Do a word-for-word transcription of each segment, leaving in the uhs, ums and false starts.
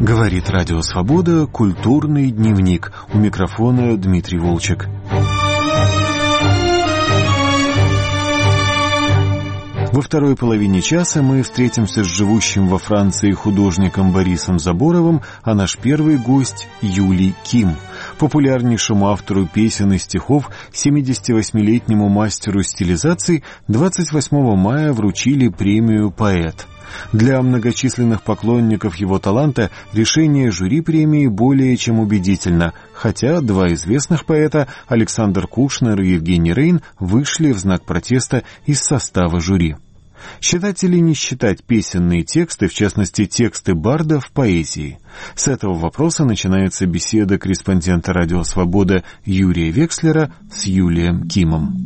Говорит Радио Свобода, культурный дневник. У микрофона Дмитрий Волчек. Во второй половине часа мы встретимся с живущим во Франции художником Борисом Заборовым, а наш первый гость — Юлий Ким, популярнейшему автору песен и стихов, семидесятивосьмилетнему мастеру стилизаций, двадцать восьмого мая вручили премию «Поэт». Для многочисленных поклонников его таланта решение жюри премии более чем убедительно, хотя два известных поэта, Александр Кушнер и Евгений Рейн, вышли в знак протеста из состава жюри. Считать или не считать песенные тексты, в частности тексты барда, в поэзии? С этого вопроса начинается беседа корреспондента «Радио Свобода» Юрия Векслера с Юлием Кимом.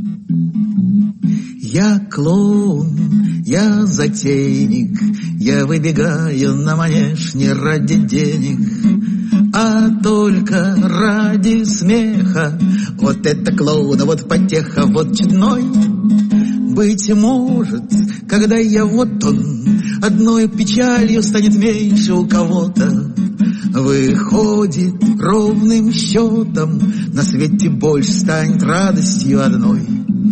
Я клоун, я затейник, я выбегаю на манеж не ради денег, а только ради смеха. Вот это клоун, а вот потеха, вот чудной. Быть может, когда я вот он, одной печалью станет меньше у кого-то. Выходит ровным счетом, на свете больше станет радостью одной.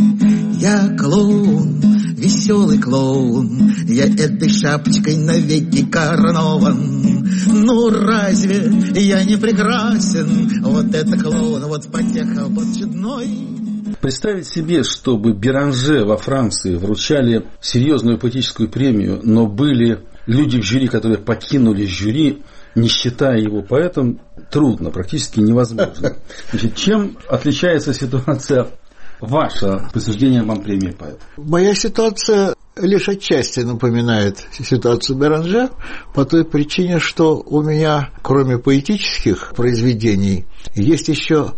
Я клоун, веселый клоун, я этой шапочкой навеки коронован. Ну разве я не прекрасен? Вот это клоун, вот потеха, вот чудной. Представить себе, чтобы Беранже во Франции вручали серьезную поэтическую премию, но были люди в жюри, которые покинули жюри, не считая его поэтом, трудно, практически невозможно. Значит, чем отличается ситуация ваша, присуждение вам премии поэта? Моя ситуация лишь отчасти напоминает ситуацию Беранже, по той причине, что у меня, кроме поэтических произведений, есть еще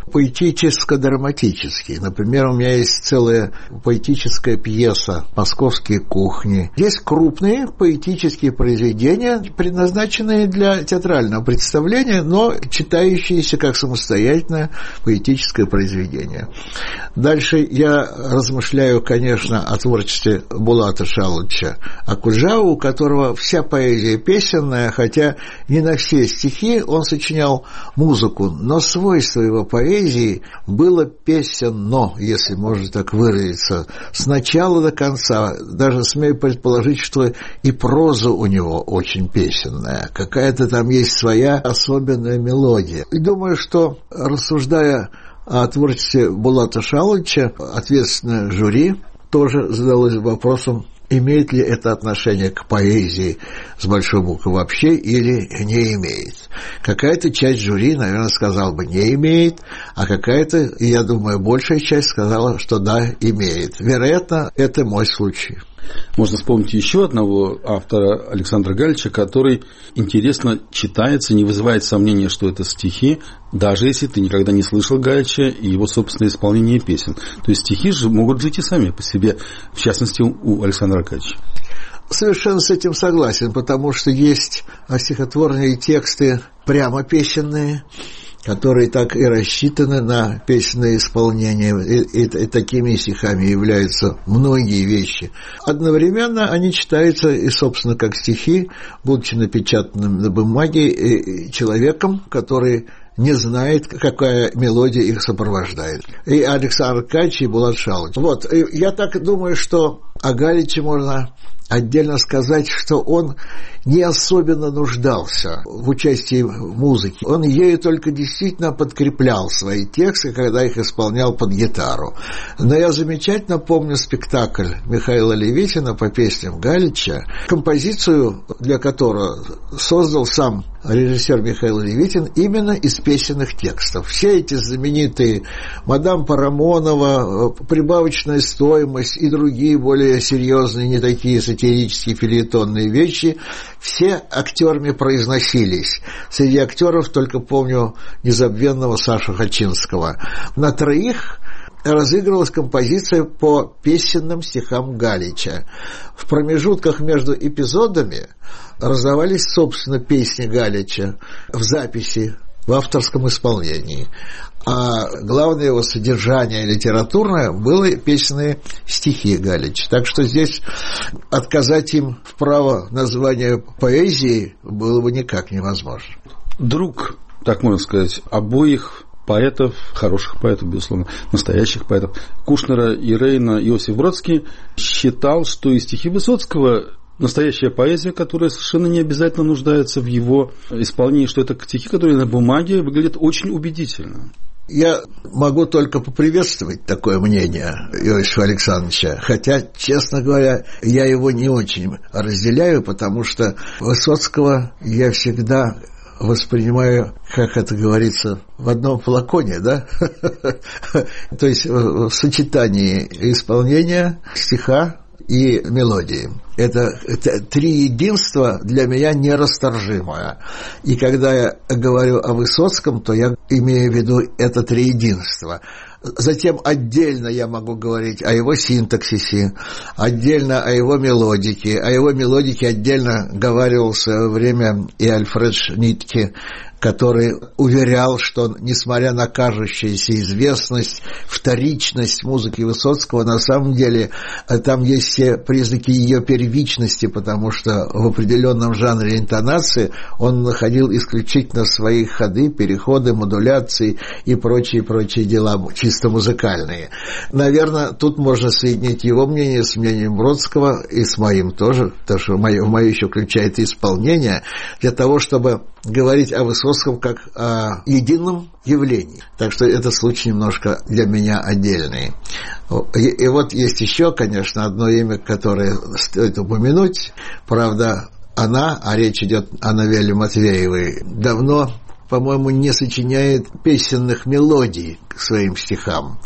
поэтическо-драматические. Например, у меня есть целая поэтическая пьеса «Московские кухни». Есть крупные поэтические произведения, предназначенные для театрального представления, но читающиеся как самостоятельное поэтическое произведение. Дальше я размышляю, конечно, о творчестве Булата Шалыча Окуджавы, у которого вся поэзия песенная, хотя не на все стихи он сочинял музыку, но свойство его поэзии было песенно, если можно так выразиться, с начала до конца. Даже смею предположить, что и проза у него очень песенная, какая-то там есть своя особенная мелодия. И думаю, что, рассуждая о творчестве Булата Шалыча, ответственное жюри тоже задалось вопросом, имеет ли это отношение к поэзии с большой буквы вообще или не имеет. Какая-то часть жюри, наверное, сказала бы не имеет, а какая-то, я думаю, большая часть сказала, что да, имеет. Вероятно, это мой случай. Можно вспомнить еще одного автора, Александра Галича, который интересно читается, не вызывает сомнения, что это стихи, даже если ты никогда не слышал Галича и его собственное исполнение песен. То есть стихи же могут жить и сами по себе, в частности, у Александра Галича. Совершенно с этим согласен, потому что есть стихотворные тексты прямо песенные, которые так и рассчитаны на песенное исполнение, и, и, и такими стихами являются многие вещи. Одновременно они читаются и, собственно, как стихи, будучи напечатанными на бумаге, и человеком, который не знает, какая мелодия их сопровождает. И Александр Галич, и Булат Шалыч. Вот, я так думаю, что о Галиче можно отдельно сказать, что он не особенно нуждался в участии в музыке. Он ею только действительно подкреплял свои тексты, когда их исполнял под гитару. Но я замечательно помню спектакль Михаила Левитина по песням Галича, композицию для которого создал сам режиссер Михаил Левитин именно из песенных текстов. Все эти знаменитые «Мадам Парамонова», «Прибавочная стоимость» и другие более серьезные, не такие сатирические фельетонные вещи, все актерами произносились. Среди актеров только помню незабвенного Сашу Хачинского. На троих разыгрывалась композиция по песенным стихам Галича. В промежутках между эпизодами раздавались, собственно, песни Галича в записи в авторском исполнении. А главное его содержание литературное было песенные стихи Галича. Так что здесь отказать им в право названия поэзии было бы никак невозможно. Друг, так можно сказать, обоих поэтов, хороших поэтов, безусловно, настоящих поэтов, Кушнера и Рейна, Иосиф Бродский считал, что и стихи Высоцкого настоящая поэзия, которая совершенно не обязательно нуждается в его исполнении, что это стихи, которые на бумаге выглядят очень убедительно. Я могу только поприветствовать такое мнение Иосифа Александровича, хотя, честно говоря, я его не очень разделяю, потому что Высоцкого я всегда воспринимаю, как это говорится, в одном флаконе, да? То есть в сочетании исполнения стиха и мелодии. Это, это три единства для меня нерасторжимое. И когда я говорю о Высоцком, то я имею в виду это три единства. Затем отдельно я могу говорить о его синтаксисе, отдельно о его мелодике. О его мелодике отдельно говаривал в свое время и Альфред Шнитке, который уверял, что, несмотря на кажущуюся известность, вторичность музыки Высоцкого, на самом деле там есть все признаки ее первичности, потому что в определенном жанре интонации он находил исключительно свои ходы, переходы, модуляции и прочие-прочие дела, чисто музыкальные. Наверное, тут можно соединить его мнение с мнением Бродского и с моим тоже, потому что мое, мое еще включает исполнение, для того, чтобы говорить о Высоцком как о едином явлении. Так что этот случай немножко для меня отдельный. И, и вот есть еще, конечно, одно имя, которое стоит упомянуть. Правда, она, а речь идет о Новелле Матвеевой, давно, по-моему, не сочиняет песенных мелодий к своим стихам.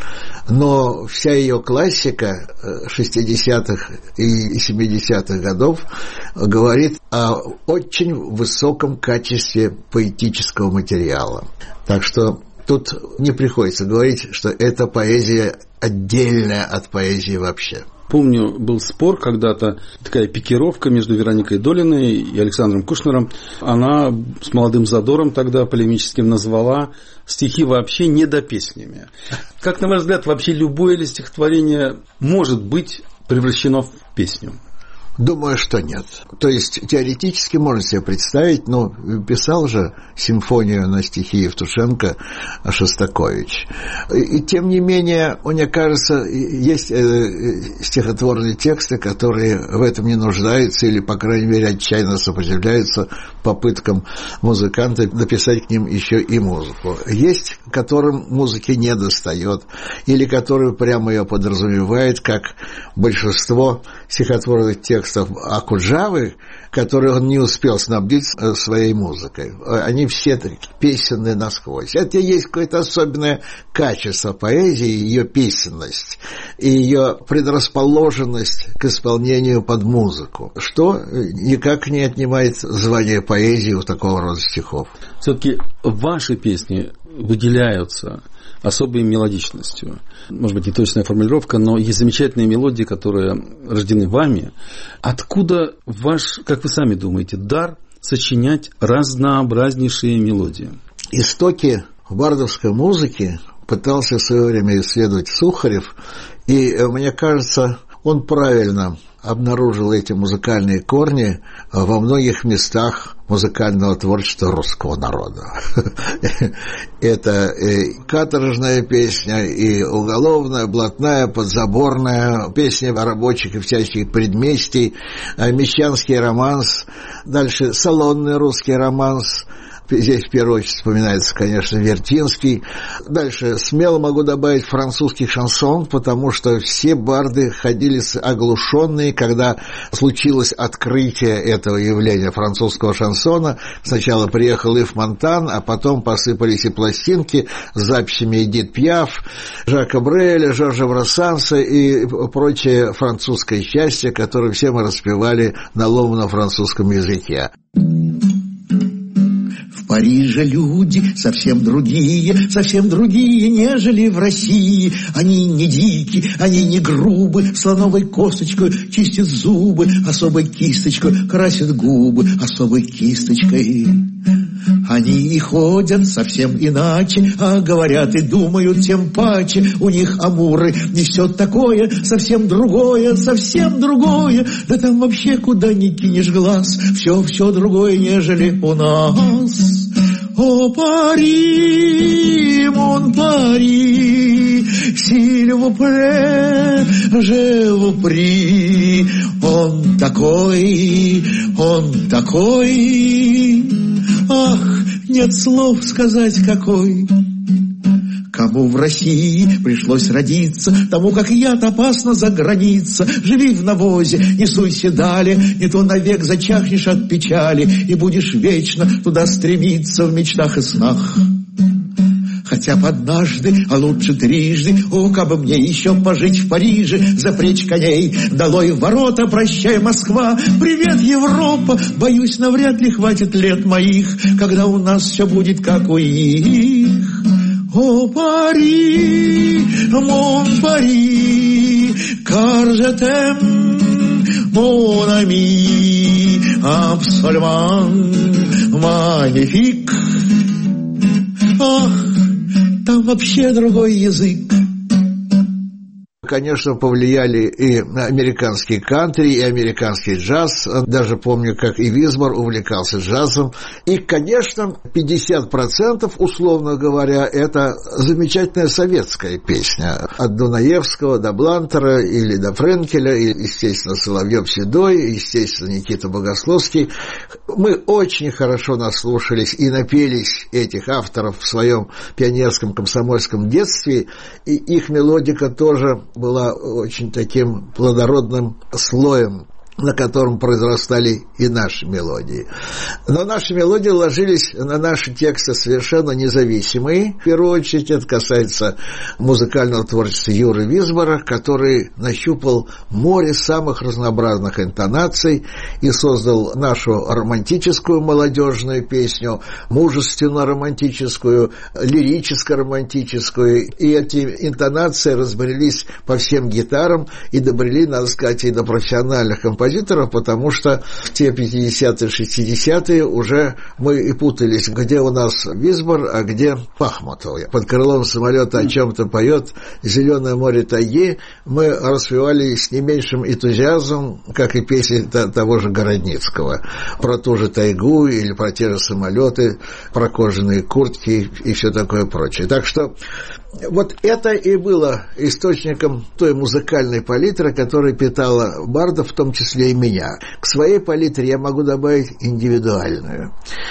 Но вся ее классика шестидесятых и семидесятых годов говорит о очень высоком качестве поэтического материала. Так что тут не приходится говорить, что это поэзия отдельная от поэзии вообще. Помню, был спор когда-то, такая пикировка между Вероникой Долиной и Александром Кушнером. Она с молодым задором тогда полемическим назвала стихи вообще недопеснями. Как, на ваш взгляд, вообще любое ли стихотворение может быть превращено в песню? Думаю, что нет. То есть, теоретически можно себе представить, но писал же симфонию на стихи Евтушенко Шостакович. И, тем не менее, мне кажется, есть стихотворные тексты, которые в этом не нуждаются или, по крайней мере, отчаянно сопротивляются попыткам музыканта написать к ним еще и музыку. Есть, которым музыки не достает, или которые прямо ее подразумевают, как большинство стихотворных текстов Окуджавы, которые он не успел снабдить своей музыкой. Они все песенные насквозь. Это и есть какое-то особенное качество поэзии, ее песенность и ее предрасположенность к исполнению под музыку, что никак не отнимает звание поэзии у такого рода стихов. Все-таки ваши песни выделяются особой мелодичностью. Может быть, не точная формулировка, но есть замечательные мелодии, которые рождены вами. Откуда ваш, как вы сами думаете, дар сочинять разнообразнейшие мелодии? Истоки бардовской музыки пытался в свое время исследовать Сухарев, и, мне кажется, он правильно обнаружил эти музыкальные корни во многих местах музыкального творчества русского народа. Это и каторжная песня, и уголовная, блатная, подзаборная, песня рабочих и всяких предместий, мещанский романс, дальше салонный русский романс. Здесь в первую очередь вспоминается, конечно, Вертинский. Дальше смело могу добавить французский шансон, потому что все барды ходили оглушенные, когда случилось открытие этого явления французского шансона. Сначала приехал Ив Монтан, а потом посыпались и пластинки с записями Эдит Пиаф, Жака Бреля, Жоржа Брассанса и прочее французское счастье, которое все мы распевали на ломаном французском языке. В Париже люди совсем другие, совсем другие, нежели в России. Они не дикие, они не грубы, слоновой косточкой чистят зубы, особой кисточкой красят губы, особой кисточкой Они и ходят совсем иначе, а говорят и думают тем паче. У них амуры несет такое, совсем другое, совсем другое. Да там вообще куда ни кинешь глаз, все-все другое, нежели у нас. О, Пари, мон Пари, s'il vous plaît, je vous prie. Он такой, он такой. Ах, нет слов сказать какой. Кому в России пришлось родиться, тому, как я-то, опасно за граница. Живи в навозе, не суйся далее, не то навек зачахнешь от печали и будешь вечно туда стремиться в мечтах и снах. Хотя б однажды, а лучше трижды, о, как бы мне еще пожить в Париже, запречь коней, долой ворота, прощай, Москва, привет, Европа. Боюсь, навряд ли хватит лет моих, когда у нас все будет как у их. О, Пари, мон Пари, car je t'aime, mon ami, absolument magnifique. Ах, там вообще другой язык. Конечно, повлияли и американский кантри, и американский джаз. Даже помню, как и Висбор увлекался джазом. И, конечно, пятьдесят процентов, условно говоря, это замечательная советская песня. От Дунаевского до Блантера или до Френкеля, и, естественно, Соловьев-Седой, естественно, Никита Богословский. Мы очень хорошо наслушались и напелись этих авторов в своем пионерском комсомольском детстве, и их мелодика тоже была очень таким плодородным слоем, на котором произрастали и наши мелодии. Но наши мелодии ложились на наши тексты совершенно независимые. В первую очередь это касается музыкального творчества Юры Висбора, который нащупал море самых разнообразных интонаций и создал нашу романтическую молодежную песню, мужественно-романтическую, лирическо-романтическую. И эти интонации разбрелись по всем гитарам и добрели, надо сказать, и до профессиональных композиторов, потому что в те пятидесятые, шестидесятые уже мы и путались, где у нас Висбор, а где Пахмутов. Под крылом самолета о чем-то поет «Зеленое море тайги». Мы распевали с не меньшим энтузиазмом, как и песни того же Городницкого, про ту же тайгу или про те же самолеты, про кожаные куртки и все такое прочее. Так что вот это и было источником той музыкальной палитры, которая питала бардов, в том числе и меня. К своей палитре я могу добавить индивидуальную.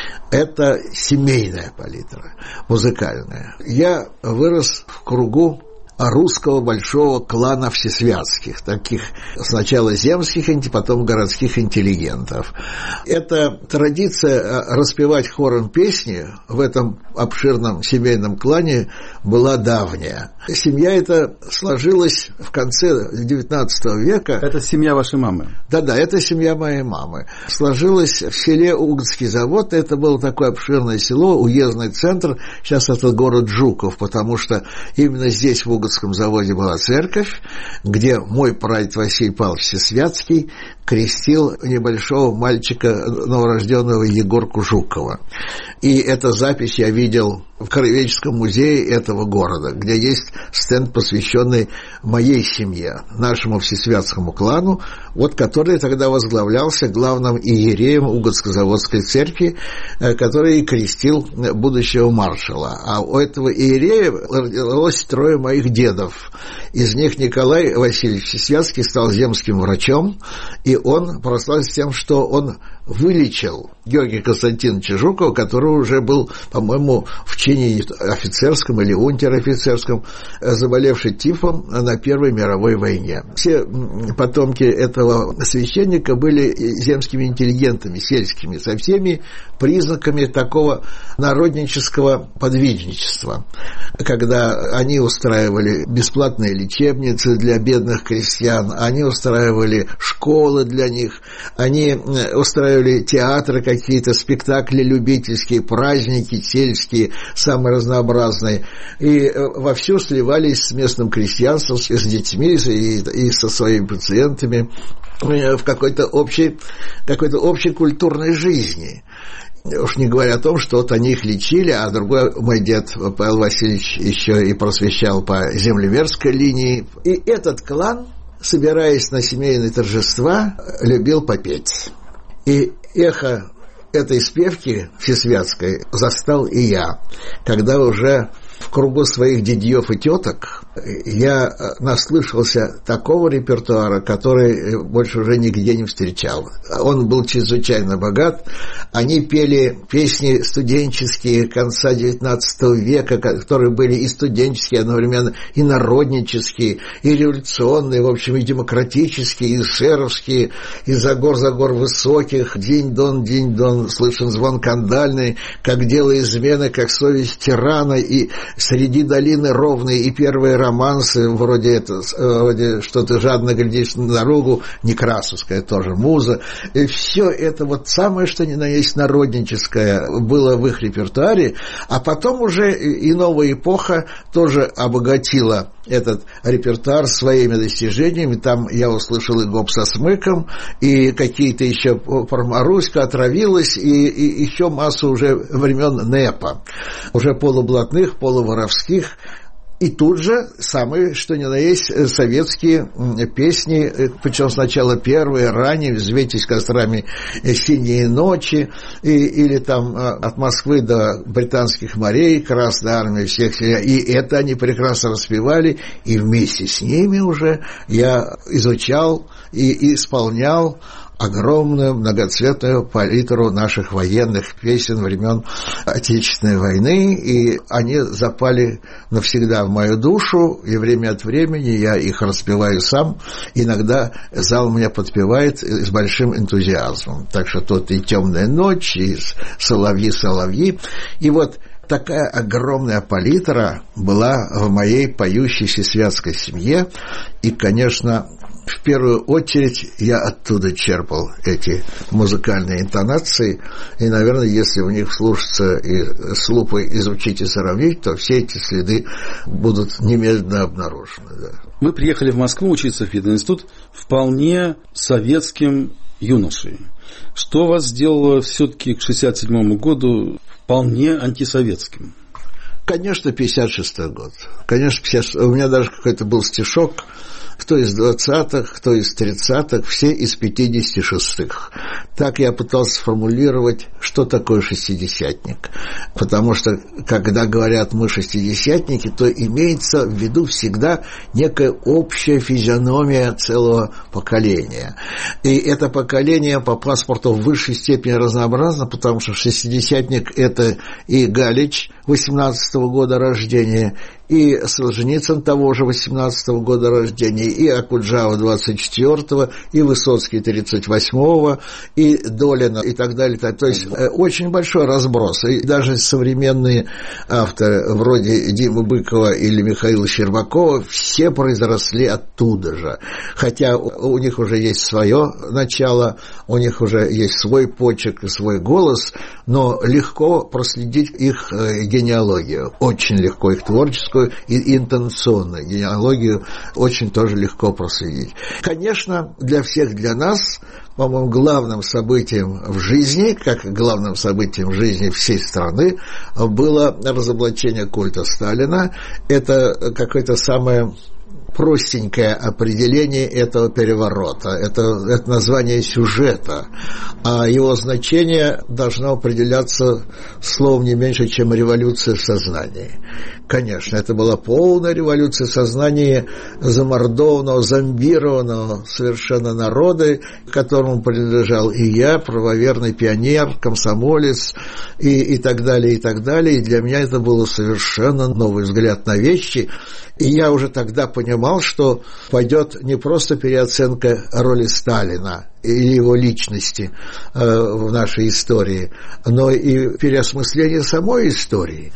Это семейная палитра, музыкальная. Я вырос в кругу русского большого клана всесвятских, таких сначала земских, потом городских интеллигентов. Эта традиция распевать хором песни в этом обширном семейном клане была давняя. Семья эта сложилась в конце девятнадцатого века. Это семья вашей мамы? Да-да, это семья моей мамы. Сложилась в селе Угодский завод. Это было такое обширное село, уездный центр. Сейчас это город Жуков, потому что именно здесь, в Угодском заводе, была церковь, где мой прадед Василий Павлович Всесвятский крестил небольшого мальчика, новорожденного Егорку Жукова. И эту запись я видел в Краеведческом музее этого города, где есть стенд, посвященный моей семье, нашему всесвятскому клану, вот который тогда возглавлялся главным иереем Угодско-Заводской церкви, который и крестил будущего маршала. А у этого иерея родилось трое моих дедов. Из них Николай Васильевич Всесвятский стал земским врачом, и он прославился тем, что он вылечил Георгия Константиновича Жукова, который уже был, по-моему, в чине офицерском или унтер-офицерском, заболевший тифом на Первой мировой войне. Все потомки этого священника были земскими интеллигентами, сельскими, со всеми признаками такого народнического подвижничества, когда они устраивали бесплатные лечебницы для бедных крестьян, они устраивали школы для них, они устраивали театры какие-то, спектакли любительские, праздники сельские, самые разнообразные, и вовсю сливались с местным крестьянством, с детьми и, и со своими пациентами в какой-то общей, какой-то общей культурной жизни. Уж не говоря о том, что вот они их лечили, а другой мой дед Павел Васильевич еще и просвещал по землемерской линии. И этот клан, собираясь на семейные торжества, любил попеть. И эхо этой спевки всесвятской застал и я, когда уже в кругу своих дядьев и теток я наслышался такого репертуара, который больше уже нигде не встречал. Он был чрезвычайно богат. Они пели песни студенческие конца девятнадцатого века, которые были и студенческие одновременно, и народнические, и революционные, в общем, и демократические, и эсеровские, и «За гор, за гор высоких», «Динь-дон, динь-дон», слышен звон кандальный, «Как дело измены, как совесть тирана», и «Среди долины ровной», и первые романсы, вроде, это, вроде «Что ты жадно глядишь на дорогу», Некрасовская тоже муза. И все это вот самое, что ни на есть народническое, было в их репертуаре, а потом уже и новая эпоха тоже обогатила этот репертуар своими достижениями. Там я услышал и «Гоп со смыком», и какие-то еще «Маруська отравилась», и, и еще массу уже времен НЭПа, уже полублатных, полуворовских. И тут же самые, что ни на есть, советские песни, причем сначала первые, ранние, «Взвейтесь кострами синие ночи», и, или там «От Москвы до британских морей», «Красная армия всех», и это они прекрасно распевали, и вместе с ними уже я изучал и исполнял огромную многоцветную палитру наших военных песен времен Отечественной войны, и они запали навсегда в мою душу, и время от времени я их распеваю сам, иногда зал меня подпевает с большим энтузиазмом. Так что тут и «Темная ночь», и «Соловьи, соловьи», и вот такая огромная палитра была в моей поющей всесвятской семье, и, конечно, в первую очередь я оттуда черпал эти музыкальные интонации, и, наверное, если в них вслушаться и с лупой изучить и сравнить, то все эти следы будут немедленно обнаружены. Да. Вы приехали в Москву учиться в пединститут вполне советским юношей. Что вас сделало все-таки к шестьдесят седьмому году вполне антисоветским? Конечно, пятьдесят шестой год. Конечно, пятьдесят... у меня даже какой-то был стишок, кто из двадцатых, кто из тридцатых, все из пятидесяти шестых. Так я пытался сформулировать, что такое шестидесятник. Потому что, когда говорят мы шестидесятники, то имеется в виду всегда некая общая физиономия целого поколения. И это поколение по паспорту в высшей степени разнообразно, потому что шестидесятник – это и Галич восемнадцатого года рождения, и Солженицын того же восемнадцатого года рождения, и Окуджава двадцать четвёртого, и Высоцкий тридцать восьмого, и Долина, и так далее. То есть очень большой разброс. И даже современные авторы, вроде Димы Быкова или Михаила Щербакова, все произросли оттуда же. Хотя у них уже есть свое начало, у них уже есть свой почерк и свой голос, но легко проследить их генеалогию. Очень легко их творческую и интонационную генеалогию очень тоже легко проследить. Конечно, для всех, для нас, по-моему, главным событием в жизни, как главным событием в жизни всей страны, было разоблачение культа Сталина. Это какое-то самое простенькое определение этого переворота. Это, это название сюжета, а его значение должно определяться словом не меньше, чем революция в сознании. Конечно, это была полная революция в сознании замордованного, зомбированного совершенно народа, к которому принадлежал и я, правоверный пионер, комсомолец, и, и так далее, и так далее. И для меня это был совершенно новый взгляд на вещи. И я уже тогда понимал, что пойдет не просто переоценка роли Сталина или его личности э, в нашей истории, но и переосмысление самой истории,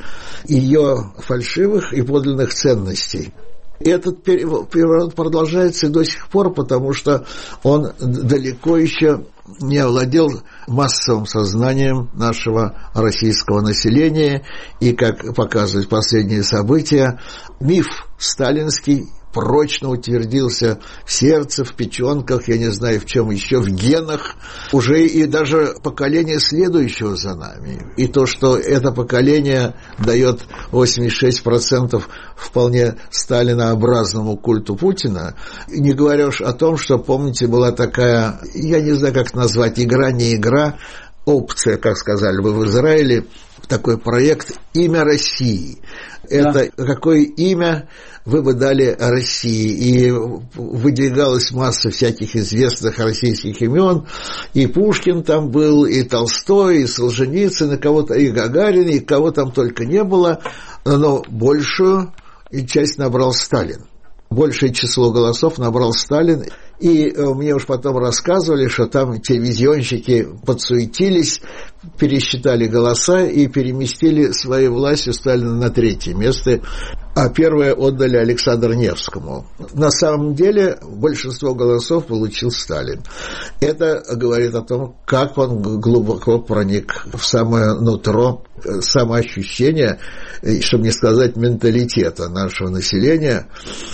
ее фальшивых и подлинных ценностей. И этот переворот продолжается и до сих пор, потому что он далеко еще не овладел массовым сознанием нашего российского населения, и, как показывают последние события, миф сталинский прочно утвердился в сердце, в печенках, я не знаю, в чем еще, в генах, уже и даже поколение следующего за нами. И то, что это поколение дает восемьдесят шесть процентов вполне сталинообразному культу Путина, не говоря уж о том, что, помните, была такая, я не знаю, как назвать, игра, не игра, опция, как сказали бы в Израиле, такой проект «Имя России». Это да. Какое имя вы бы дали России? И выдвигалась масса всяких известных российских имен. И Пушкин там был, и Толстой, и Солженицын, и кого-то, и Гагарин, и кого там только не было. Но большую часть набрал Сталин. Большее число голосов набрал Сталин. И мне уж потом рассказывали, что там телевизионщики подсуетились, пересчитали голоса и переместили своей властью Сталина на третье место, а первое отдали Александру Невскому. На самом деле большинство голосов получил Сталин. Это говорит о том, как он глубоко проник в самое нутро, самоощущение, чтобы не сказать менталитета нашего населения.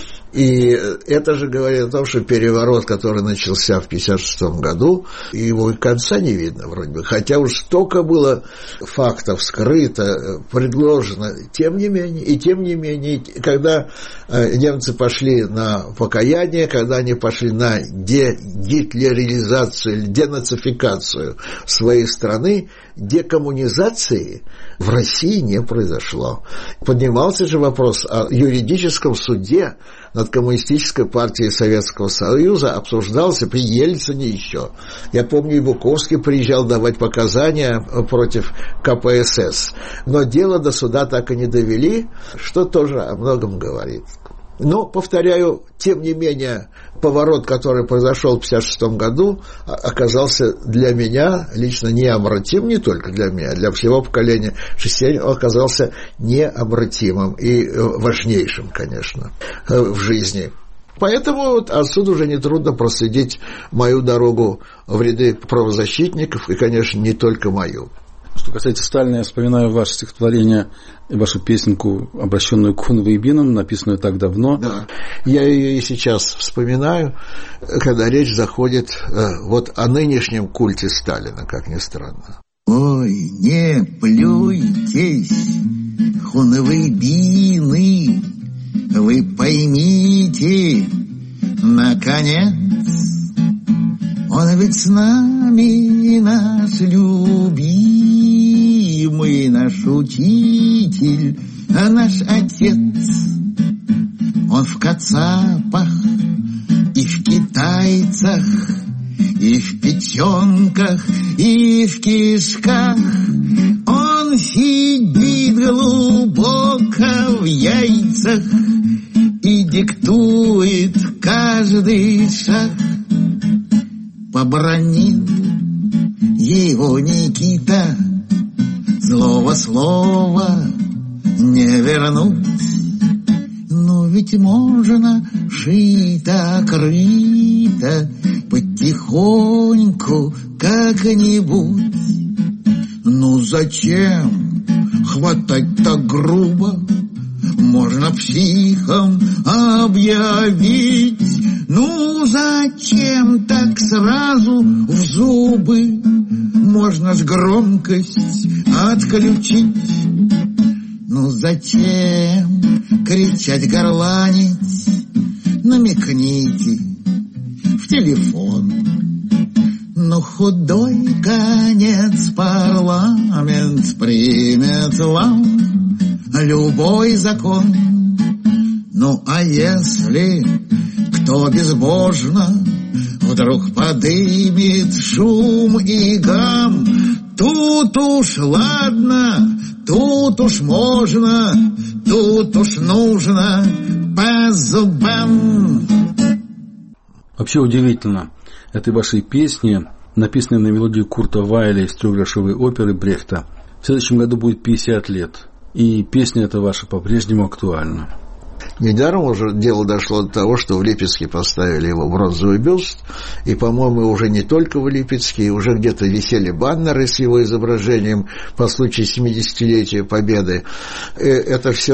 И это же говорит о том, что переворот, который начался в пятьдесят шестом году, его и конца не видно вроде бы, хотя уж столько было фактов скрыто, предложено, тем не менее, и тем не менее, когда немцы пошли на покаяние, когда они пошли на дегитлеризацию, денацификацию своей страны, декоммунизации в России не произошло. Поднимался же вопрос о юридическом суде над Коммунистической партией Советского Союза, обсуждался при Ельцине еще. Я помню, и Буковский приезжал давать показания против ка пэ эс эс. Но дело до суда так и не довели, что тоже о многом говорит. Но, повторяю, тем не менее, поворот, который произошел в пятьдесят шестом году, оказался для меня лично необратим, не только для меня, для всего поколения шестидесятых, он оказался необратимым и важнейшим, конечно, в жизни. Поэтому вот отсюда уже нетрудно проследить мою дорогу в ряды правозащитников, и, конечно, не только мою. Что касается Сталина, я вспоминаю ваше стихотворение и вашу песенку, обращенную к хунвейбинам, написанную так давно. Да, я ее и сейчас вспоминаю, когда речь заходит вот о нынешнем культе Сталина, как ни странно. Ой, не плюйтесь, хунвейбины, вы поймите, наконец, он ведь с нами, наш любимый, наш учитель, наш отец. Он в кацапах и в китайцах, и в печенках, и в кишках. Он сидит глубоко в яйцах и диктует каждый шаг. Побранил его Никита, злого слова не вернуть. Но ведь можно шито-крыто, потихоньку как-нибудь. Ну зачем хватать так грубо? Можно психом объявить. Ну зачем так сразу в зубы? Можно ж громкость отключить. Ну зачем кричать, горланить? Намекните в телефон. Ну худой конец парламент примет вам любой закон. Ну а если кто безбожно вдруг подымет шум и гам, тут уж ладно, тут уж можно, тут уж нужно по зубам. Вообще удивительно этой вашей песни, написанной на мелодию Курта Вайля из трехгрошовой оперы Брехта. В следующем году будет пятьдесят лет, и песня эта ваша по-прежнему актуальна. Недаром уже дело дошло до того, что в Липецке поставили его бронзовый бюст, и, по-моему, уже не только в Липецке, уже где-то висели баннеры с его изображением по случаю семидесятилетия Победы. Это все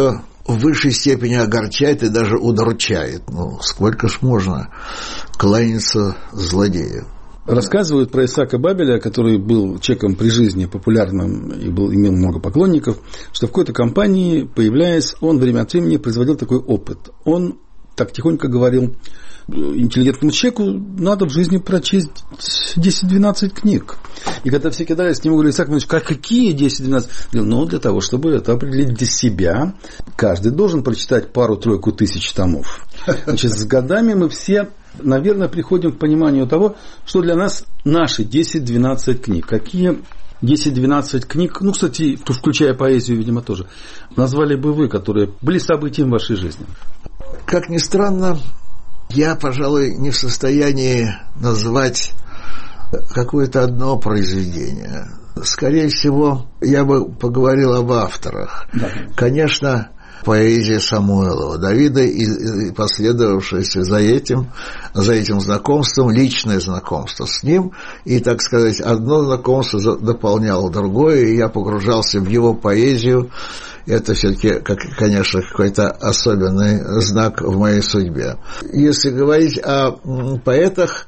в высшей степени огорчает и даже удручает. Ну, сколько ж можно кланяться злодею? Рассказывают про Исаака Бабеля, который был человеком при жизни популярным и был, имел много поклонников, что в какой-то компании, появляясь, он время от времени производил такой опыт. Он так тихонько говорил: интеллигентному человеку надо в жизни прочесть десять-двенадцать книг. И когда все кидались к нему, говорили: Исаак Иванович, как, какие десять-двенадцать? Ну, для того, чтобы это определить для себя, каждый должен прочитать пару-тройку тысяч томов. Значит, с годами мы все, наверное, приходим к пониманию того, что для нас наши десять-двенадцать книг. Какие десять-двенадцать книг, ну, кстати, включая поэзию, видимо, тоже, назвали бы вы, которые были событием в вашей жизни? Как ни странно, я, пожалуй, не в состоянии назвать какое-то одно произведение. Скорее всего, я бы поговорил об авторах. Да. Конечно, поэзия Самойлова Давида и последовавшееся за этим, за этим знакомством, личное знакомство с ним, и, так сказать, одно знакомство дополняло другое, и я погружался в его поэзию. Это все-таки, как, конечно, какой-то особенный знак в моей судьбе. Если говорить о поэтах,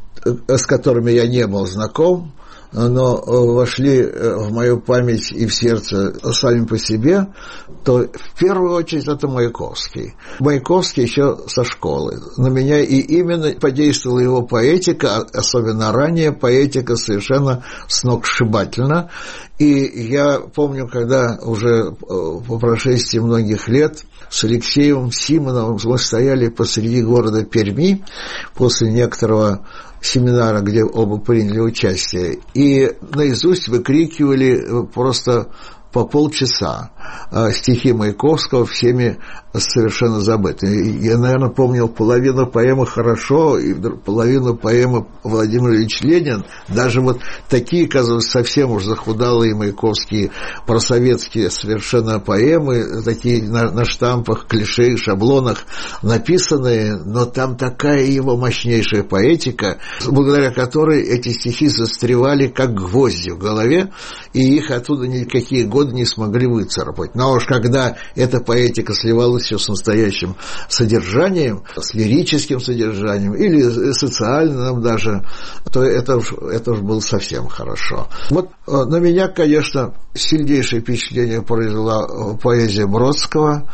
с которыми я не был знаком, но вошли в мою память и в сердце сами по себе, то в первую очередь это Маяковский. Маяковский еще со школы. На меня и именно подействовала его поэтика, особенно ранняя поэтика, совершенно сногсшибательно. И я помню, когда уже по прошествии многих лет с Алексеем Симоновым мы стояли посреди города Перми после некоторого семинара, где оба приняли участие, и наизусть выкрикивали просто по полчаса стихи Маяковского, всеми совершенно забытые. Я, наверное, помнил половину поэмы хорошо, и половину поэмы Владимир Ильич Ленин. Даже вот такие, казалось, совсем уж захудалые маяковские просоветские совершенно поэмы, такие на, на штампах, клише и шаблонах написанные, но там такая его мощнейшая поэтика, благодаря которой эти стихи застревали как гвозди в голове, и их оттуда никакие годы не смогли выцарапать. Но уж когда эта поэтика сливалась все с настоящим содержанием, с лирическим содержанием или социальным даже, то это уж, это уж было совсем хорошо. Вот на меня, конечно, сильнейшее впечатление произвела поэзия Бродского.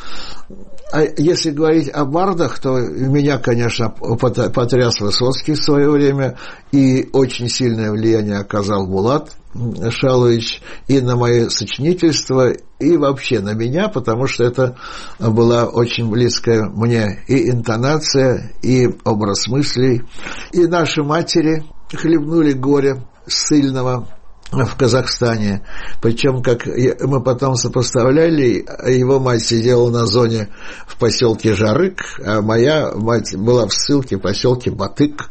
А если говорить о бардах, то меня, конечно, потряс Высоцкий в свое время, и очень сильное влияние оказал Булат Шалович и на мое сочинительство, и вообще на меня, потому что это была очень близкая мне и интонация, и образ мыслей. И наши матери хлебнули горе ссыльного в Казахстане. Причем, как мы потом сопоставляли, его мать сидела на зоне в поселке Жарык, а моя мать была в ссылке в поселке Батык,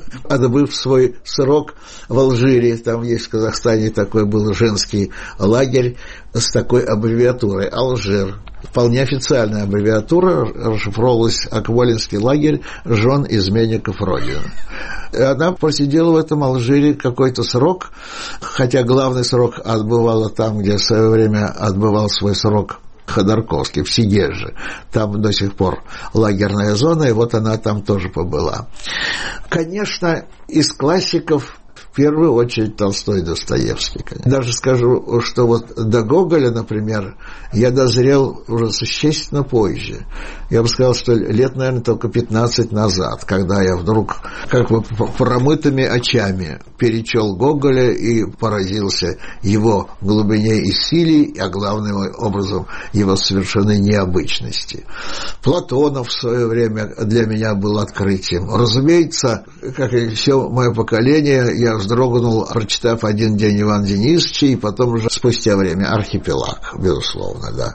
отбыв свой срок в Алжире. Там есть в Казахстане такой был женский лагерь с такой аббревиатурой «Алжир». Вполне официальная аббревиатура, расшифровывалась «Акволинский лагерь жен изменников Родины». И она просидела в этом Алжире какой-то срок, хотя главный срок отбывала там, где в свое время отбывал свой срок Ходорковский, в Сигеже. Там до сих пор лагерная зона, и вот она там тоже побыла. Конечно, из классиков в первую очередь Толстой и Достоевский. Даже скажу, что вот до Гоголя, например, я дозрел уже существенно позже. Я бы сказал, что лет, наверное, только пятнадцать назад, когда я вдруг как бы промытыми очами перечел Гоголя и поразился его глубине и силе, а главным образом его совершенной необычности. Платонов в свое время для меня был открытием. Разумеется, как и все мое поколение, я вздрогнул, прочитав «Один день» Ивана Денисовича, и потом уже спустя время «Архипелаг», безусловно, да.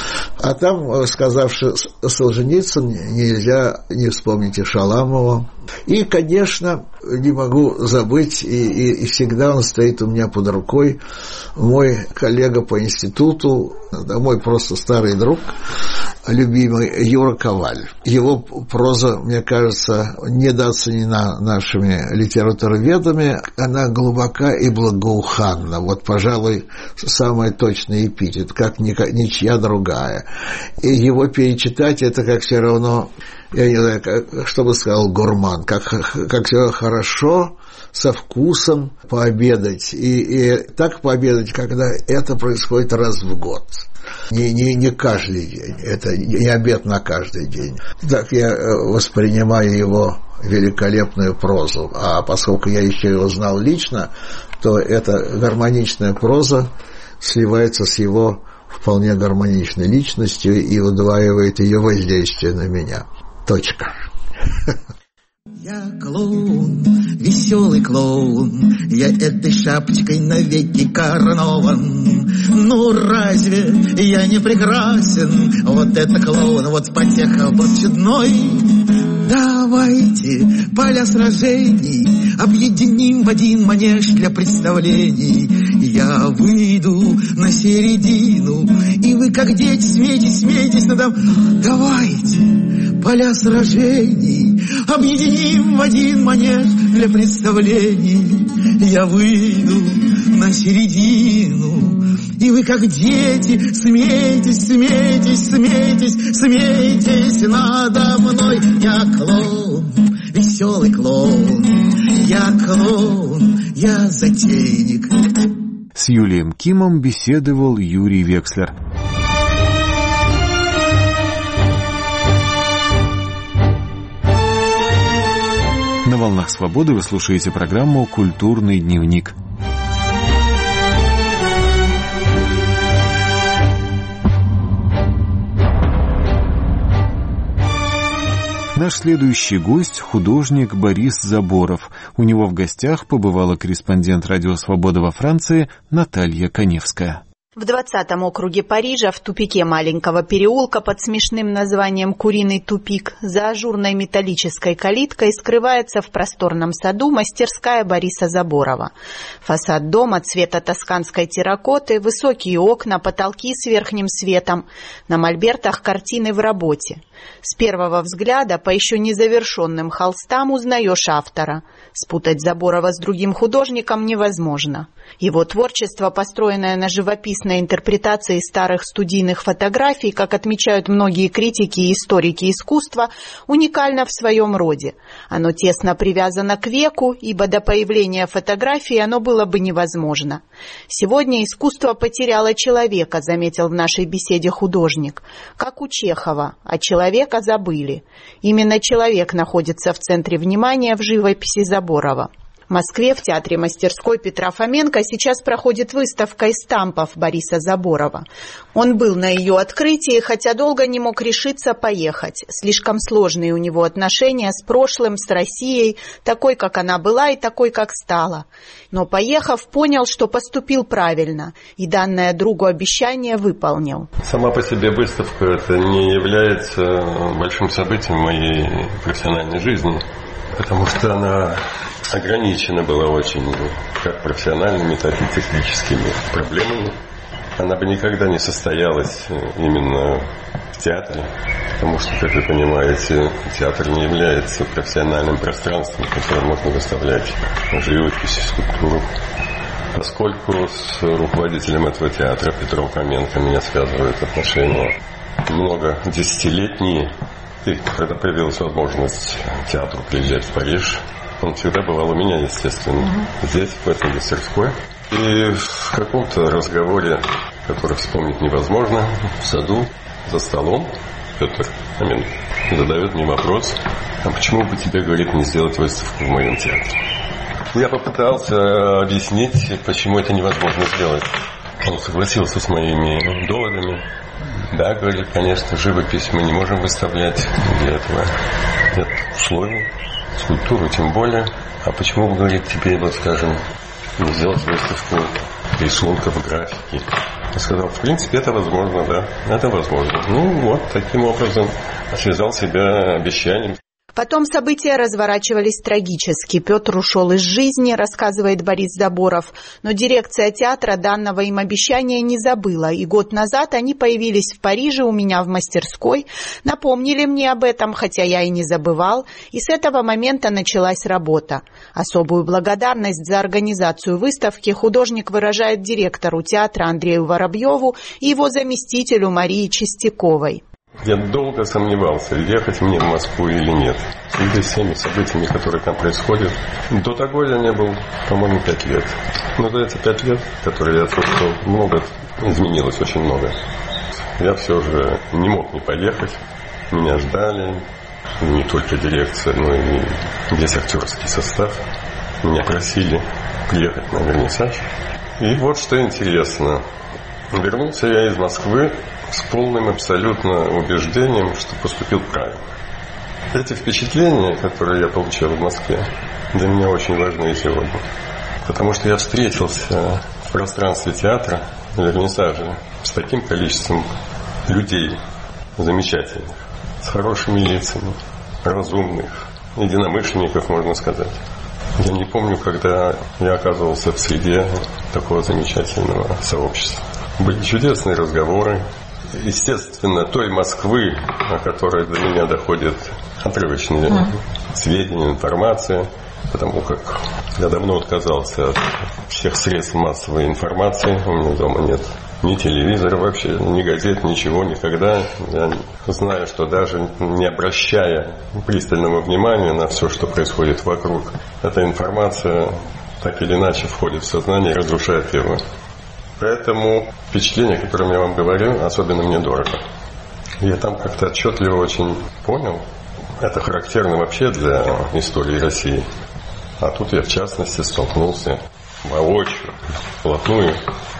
А там, сказавши Солженицын, нельзя не вспомнить и Шаламова. И, конечно, не могу забыть, и, и, и всегда он стоит у меня под рукой, мой коллега по институту, мой просто старый друг, любимый Юра Коваль. Его проза, мне кажется, недооценена нашими литературоведами. Она глубока и благоуханна. Вот, пожалуй, самый точный эпитет, как ничья другая. И его перечитать, это как все равно, я не знаю, как, что бы сказал гурман, как, как все хорошо, со вкусом пообедать. И, и так пообедать, когда это происходит раз в год. Не, не, не каждый день. Это не обед на каждый день. Так я воспринимаю его великолепную прозу. А поскольку я еще его знал лично, то эта гармоничная проза сливается с его вполне гармоничной личностью и удваивает ее воздействие на меня. Точка. Я клоун, веселый клоун, я этой шапочкой навеки коронован. Ну разве я не прекрасен? Вот это клоун, вот потеха, вот чудной. Давайте поля сражений объединим в один манеж для представлений. Я выйду на середину, и вы как дети смейтесь, смейтесь надо мной. Давайте поля сражений объединим в один манеж для представлений. Я выйду на середину, и вы как дети смейтесь, смейтесь, смейтесь, смейтесь надо мной. Я клоун, веселый клоун, я клоун, я затейник. С Юлием Кимом беседовал Юрий Векслер. На «Волнах свободы» вы слушаете программу «Культурный дневник». Наш следующий гость – художник Борис Заборов. У него в гостях побывала корреспондент «Радио Свобода» во Франции Наталья Коневская. В двадцатом округе Парижа, в тупике маленького переулка под смешным названием «Куриный тупик», за ажурной металлической калиткой скрывается в просторном саду мастерская Бориса Заборова. Фасад дома цвета тосканской терракоты, высокие окна, потолки с верхним светом, на мольбертах картины в работе. С первого взгляда по еще незавершенным холстам узнаешь автора. Спутать Заборова с другим художником невозможно. Его творчество, построенное на живописной интерпретации старых студийных фотографий, как отмечают многие критики и историки искусства, уникально в своем роде. Оно тесно привязано к веку, ибо до появления фотографии оно было бы невозможно. Сегодня искусство потеряло человека, заметил в нашей беседе художник. Как у Чехова, а человека забыли. Именно человек находится в центре внимания в живописи Заборова. В Москве в театре мастерской Петра Фоменко сейчас проходит выставка эстампов Бориса Заборова. Он был на ее открытии, хотя долго не мог решиться поехать. Слишком сложные у него отношения с прошлым, с Россией, такой, как она была, и такой, как стала. Но, поехав, понял, что поступил правильно, и данное другу обещание выполнил. Сама по себе выставка это не является большим событием моей профессиональной жизни, потому что она ограничена была очень как профессиональными, так и техническими проблемами. Она бы никогда не состоялась именно в театре, потому что, как вы понимаете, театр не является профессиональным пространством, в котором можно выставлять живопись, скульптуру. Поскольку с руководителем этого театра Петром Фоменко меня связывают отношения много десятилетние, и когда появилась возможность театру приезжать в Париж, он всегда бывал у меня, естественно, mm-hmm. здесь, в этой мастерской. И в каком-то разговоре, который вспомнить невозможно, в саду, за столом, Петр Фоменко задает мне вопрос: а почему бы тебе, говорит, не сделать выставку в моем театре? Я попытался объяснить, почему это невозможно сделать. Он согласился с моими доводами. Да, говорит, конечно, живопись мы не можем выставлять, для этого нет условий. Скульптуру тем более. А почему, говорит, тебе, вот, скажем, не сделать выставку рисунков, графики? Я сказал, в принципе, это возможно, да, это возможно. Ну, вот, таким образом связал себя обещанием. Потом события разворачивались трагически. Петр ушел из жизни, рассказывает Борис Заборов, но дирекция театра данного им обещания не забыла, и год назад они появились в Париже у меня в мастерской, напомнили мне об этом, хотя я и не забывал, и с этого момента началась работа. Особую благодарность за организацию выставки художник выражает директору театра Андрею Воробьеву и его заместителю Марии Чистяковой. Я долго сомневался, ехать мне в Москву или нет. В связи с всеми событиями, которые там происходят. До того я не был, по-моему, пять лет. Но за эти пять лет, которые я отсутствовал, много изменилось, очень много. Я все же не мог не поехать. Меня ждали. Не только дирекция, но и весь актерский состав. Меня просили приехать на вернисаж. И вот что интересно. Вернулся я из Москвы с полным абсолютно убеждением, что поступил правильно. Эти впечатления, которые я получил в Москве, для меня очень важны и сегодня. Потому что я встретился в пространстве театра, на вернисаже, с таким количеством людей замечательных, с хорошими лицами, разумных, единомышленников, можно сказать. Я не помню, когда я оказывался в среде такого замечательного сообщества. Были чудесные разговоры. Естественно, той Москвы, о которой до меня доходят отрывочные mm. сведения, информация, потому как я давно отказался от всех средств массовой информации. У меня дома нет ни телевизора вообще, ни газет, ничего, никогда. Я знаю, что даже не обращая пристального внимания на все, что происходит вокруг, эта информация так или иначе входит в сознание и разрушает его. Поэтому впечатление, о котором я вам говорю, особенно мне дорого. Я там как-то отчетливо очень понял. Это характерно вообще для истории России. А тут я, в частности, столкнулся воочию, вплотную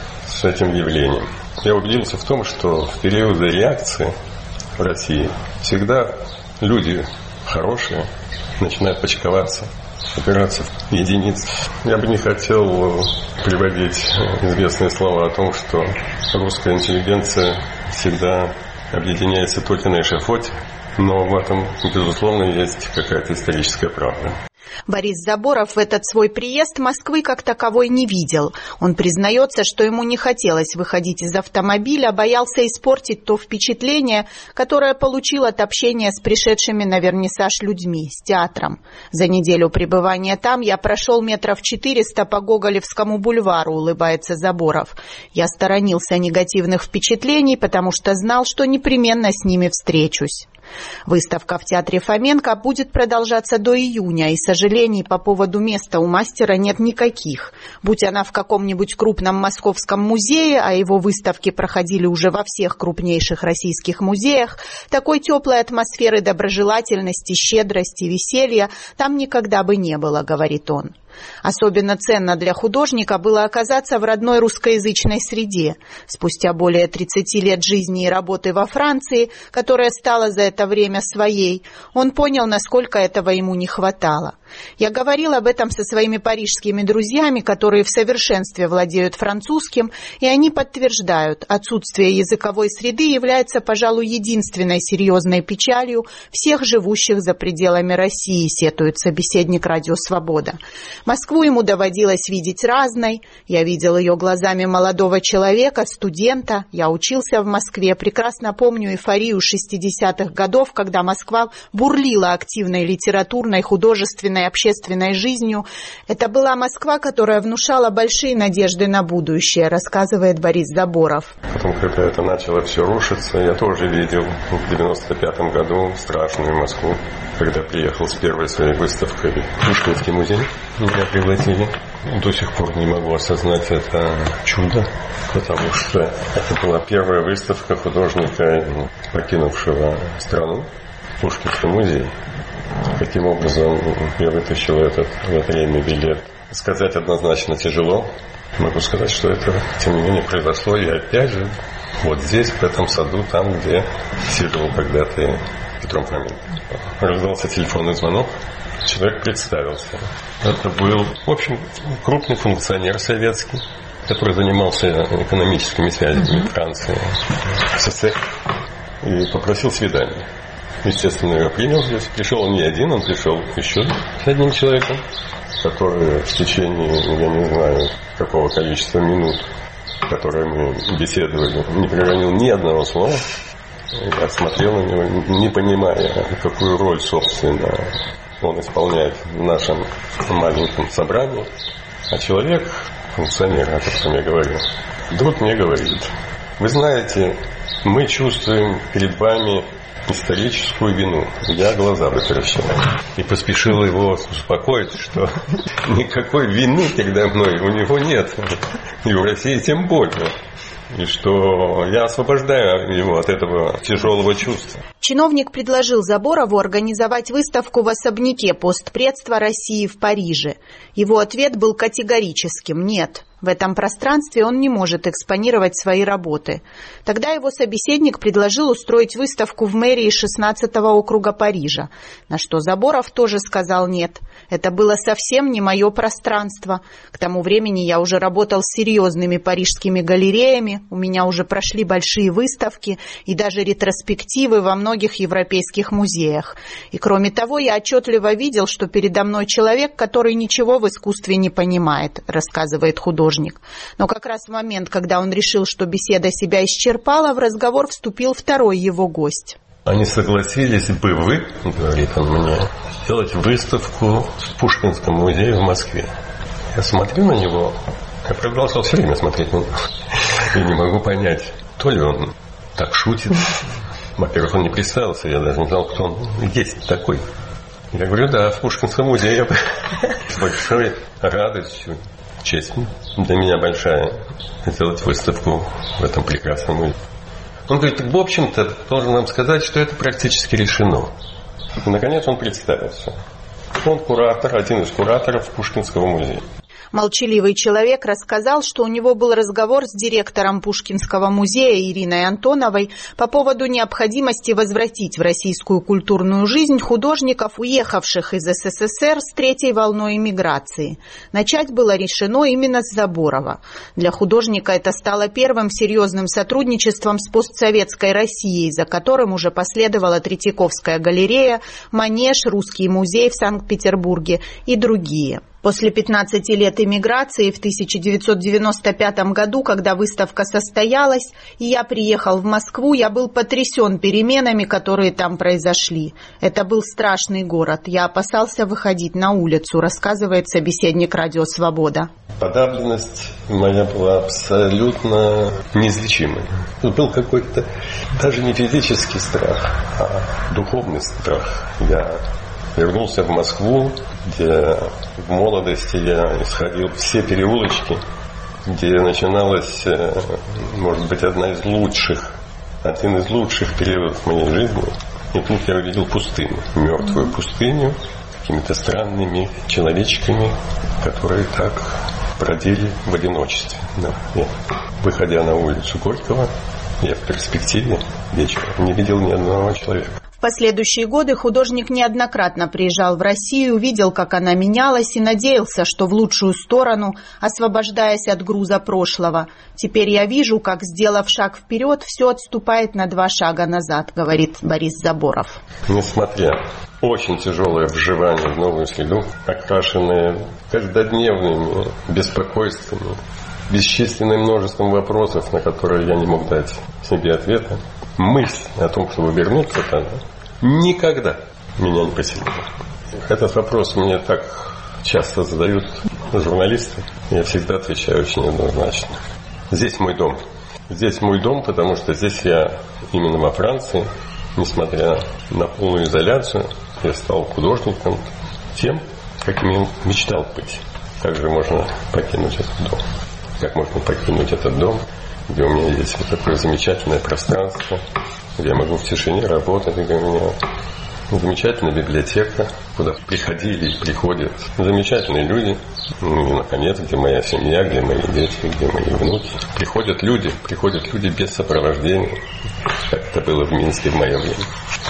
с этим явлением. Я убедился в том, что в периоды реакции в России всегда люди хорошие начинают почковаться, опираться в единицы. Я бы не хотел приводить известные слова о том, что русская интеллигенция всегда объединяется только на эшафоте, но в этом, безусловно, есть какая-то историческая правда. Борис Заборов в этот свой приезд Москвы как таковой не видел. Он признается, что ему не хотелось выходить из автомобиля, боялся испортить то впечатление, которое получил от общения с пришедшими на вернисаж людьми, с театром. За неделю пребывания там я прошел метров четыреста по Гоголевскому бульвару, улыбается Заборов. Я сторонился негативных впечатлений, потому что знал, что непременно с ними встречусь. Выставка в театре Фоменко будет продолжаться до июня, и сожалений по поводу места у мастера нет никаких. Будь она в каком-нибудь крупном московском музее, а его выставки проходили уже во всех крупнейших российских музеях, такой теплой атмосферы доброжелательности, щедрости, веселья там никогда бы не было, говорит он. Особенно ценно для художника было оказаться в родной русскоязычной среде. Спустя более тридцати лет жизни и работы во Франции, которая стала за это время своей, он понял, насколько этого ему не хватало. Я говорил об этом со своими парижскими друзьями, которые в совершенстве владеют французским, и они подтверждают, отсутствие языковой среды является, пожалуй, единственной серьезной печалью всех живущих за пределами России, сетует собеседник «Радио Свобода». Москву ему доводилось видеть разной. Я видел ее глазами молодого человека, студента. Я учился в Москве. Прекрасно помню эйфорию шестидесятых годов, когда Москва бурлила активной литературной, художественной, общественной жизнью. Это была Москва, которая внушала большие надежды на будущее, рассказывает Борис Заборов. Потом, когда это начало все рушиться, я тоже видел в девяносто пятом году страшную Москву, когда приехал с первой своей выставкой в Пушкинский музей. Меня пригласили. До сих пор не могу осознать это чудо, потому что это была первая выставка художника, покинувшего страну, в Пушкинском музее. Каким образом я вытащил этот в это время билет? Сказать однозначно тяжело. Могу сказать, что это, тем не менее, произошло. И опять же, вот здесь, в этом саду, там, где сидел когда-то Петром Фоменко. Раздался телефонный звонок. Человек представился. Это был, в общем, крупный функционер советский, который занимался экономическими связями Франции, СССР, и попросил свидания. естественно, его принял здесь. Пришел он не один, он пришел еще с одним человеком, который в течение, я не знаю, какого количества минут, которые мы беседовали, не проронил ни одного слова. Я смотрел на него, не понимая, какую роль, собственно, он исполняет в нашем маленьком собрании. А человек, функционер, о котором я говорил, вдруг мне говорит: вы знаете, мы чувствуем перед вами историческую вину. Я глаза вытращил. И поспешил его успокоить, что никакой вины передо мной у него нет. И в России тем более. И что я освобождаю его от этого тяжелого чувства. Чиновник предложил Заборову организовать выставку в особняке постпредства России в Париже. Его ответ был категорическим: нет. В этом пространстве он не может экспонировать свои работы. Тогда его собеседник предложил устроить выставку в мэрии шестнадцатого округа Парижа, на что Заборов тоже сказал нет. Это было совсем не мое пространство. К тому времени я уже работал с серьезными парижскими галереями, у меня уже прошли большие выставки и даже ретроспективы во многих европейских музеях. И кроме того, я отчетливо видел, что передо мной человек, который ничего в искусстве не понимает, рассказывает художник. Но как раз в момент, когда он решил, что беседа себя исчерпала, в разговор вступил второй его гость. А не согласились бы вы, говорит он мне, сделать выставку в Пушкинском музее в Москве? Я смотрю на него, я продолжал все время смотреть на него, и не могу понять, то ли он так шутит. Во-первых, он не представился, я даже не знал, кто он есть такой. Я говорю, да, в Пушкинском музее с большой радостью. Честь для меня большая сделать выставку в этом прекрасном музее. Он говорит, в общем-то, должен нам сказать, что это практически решено. И, наконец, он представился. Он куратор, один из кураторов Пушкинского музея. Молчаливый человек рассказал, что у него был разговор с директором Пушкинского музея Ириной Антоновой по поводу необходимости возвратить в российскую культурную жизнь художников, уехавших из СССР с третьей волной эмиграции. Начать было решено именно с Заборова. Для художника это стало первым серьезным сотрудничеством с постсоветской Россией, за которым уже последовала Третьяковская галерея, Манеж, Русский музей в Санкт-Петербурге и другие. После пятнадцати лет эмиграции в тысяча девятьсот девяносто пятом году, когда выставка состоялась, и я приехал в Москву, я был потрясен переменами, которые там произошли. Это был страшный город. Я опасался выходить на улицу, рассказывает собеседник «Радио Свобода». Подавленность моя была абсолютно неизлечимой. Был какой-то даже не физический страх, а духовный страх. Я вернулся в Москву, где в молодости я исходил все переулочки, где начиналась, может быть, одна из лучших, один из лучших периодов моей жизни. И тут я увидел пустыню, мертвую пустыню, с какими-то странными человечками, которые так бродили в одиночестве. Да. И, выходя на улицу Горького, я в перспективе вечером не видел ни одного человека. В последующие годы художник неоднократно приезжал в Россию, видел, как она менялась, и надеялся, что в лучшую сторону, освобождаясь от груза прошлого. «Теперь я вижу, как, сделав шаг вперед, все отступает на два шага назад», говорит Борис Заборов. Несмотря очень тяжелое вживание в новую среду, окрашенное каждодневными беспокойствами, бесчисленным множеством вопросов, на которые я не мог дать себе ответа, мысль о том, чтобы вернуться туда, никогда меня не посетила. Этот вопрос мне так часто задают журналисты. Я всегда отвечаю очень однозначно. Здесь мой дом. Здесь мой дом, потому что здесь я именно во Франции, несмотря на полную изоляцию, я стал художником тем, каким я мечтал быть. Как же можно покинуть этот дом? Как можно покинуть этот дом, где у меня есть вот такое замечательное пространство, где я могу в тишине работать, где у меня замечательная библиотека, куда приходили и приходят замечательные люди. Ну и, наконец, где моя семья, где мои дети, где мои внуки. Приходят люди, приходят люди без сопровождения, как это было в Минске в мое время.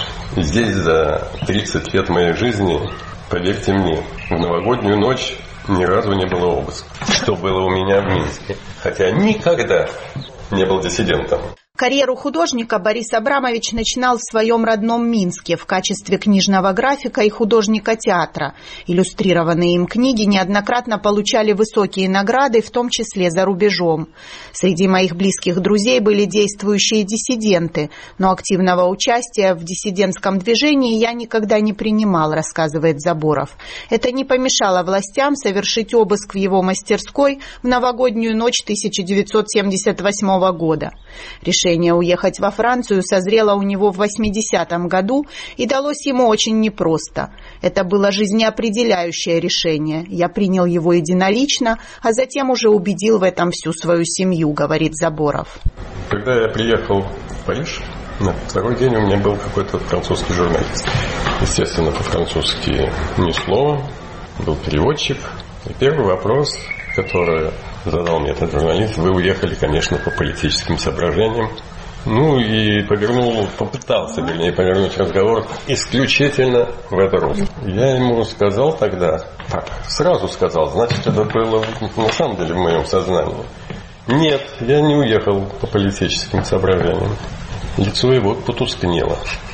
И здесь за тридцать лет моей жизни, поверьте мне, в новогоднюю ночь ни разу не было обыска, что было у меня в Минске. Хотя никогда не был диссидентом. Карьеру художника Борис Абрамович начинал в своем родном Минске в качестве книжного графика и художника театра. Иллюстрированные им книги неоднократно получали высокие награды, в том числе за рубежом. Среди моих близких друзей были действующие диссиденты, но активного участия в диссидентском движении я никогда не принимал, рассказывает Заборов. Это не помешало властям совершить обыск в его мастерской в новогоднюю ночь тысяча девятьсот семьдесят восьмого года. Решение уехать во Францию созрело у него в восьмидесятом году и далось ему очень непросто. Это было жизнеопределяющее решение. Я принял его единолично, а затем уже убедил в этом всю свою семью, говорит Заборов. Когда я приехал в Париж, на второй день у меня был какой-то французский журналист. Естественно, по-французски ни слова, был переводчик. И первый вопрос, который задал мне этот журналист: вы уехали, конечно, по политическим соображениям. Ну и повернул, попытался, вернее, повернуть разговор исключительно в это русло. Я ему сказал тогда, так, сразу сказал, значит, это было на самом деле в моем сознании. Нет, я не уехал по политическим соображениям. Лицо его потускнело.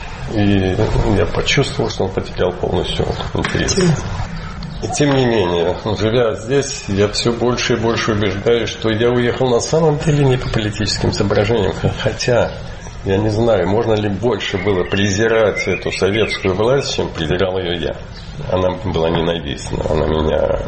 И я почувствовал, что он потерял полностью интерес. И тем не менее, живя здесь, я все больше и больше убеждаюсь, что я уехал на самом деле не по политическим соображениям. Хотя, я не знаю, можно ли больше было презирать эту советскую власть, чем презирал ее я. Она была ненавистна, она меня